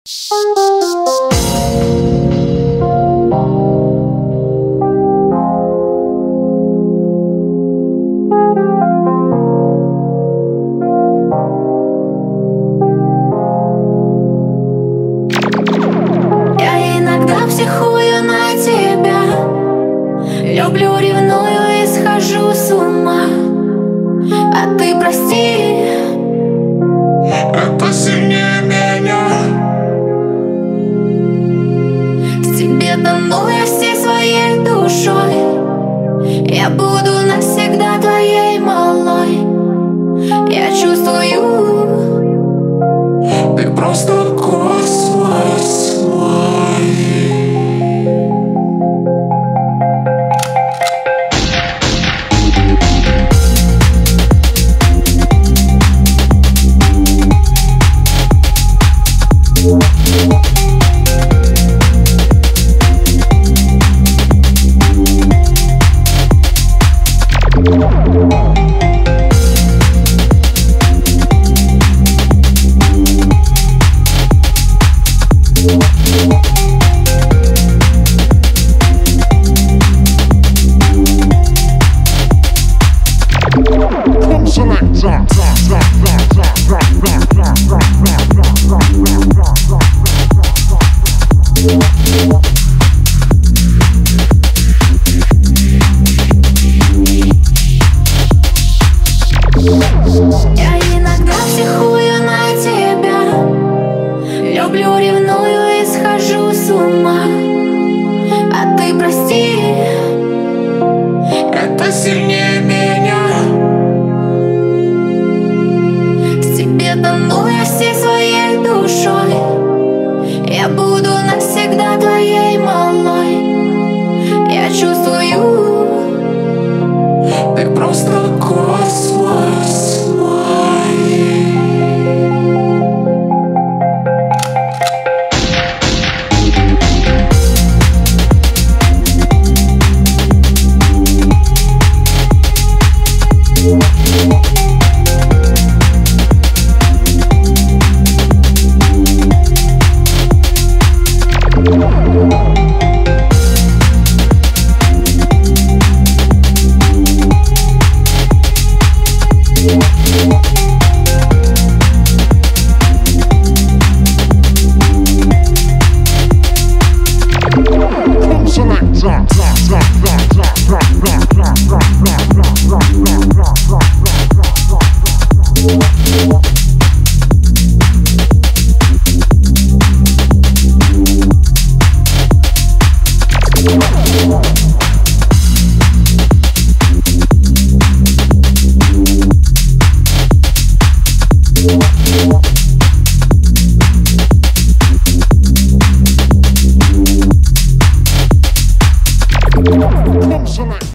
Я иногда психую на тебя, люблю, ревную и схожу с ума. А ты прости, это сильнее меня. тебе тону я всей своей душой. Я буду навсегда твоей малой. Я чувствую, Ты просто космос мой. я иногда психую на тебя, люблю, ревную и схожу с ума. А ты прости, Это сильнее меня. тебе тону я всей своей душой. Я буду навсегда твоей малой. Я чувствую, Ты просто космос мой. Selector.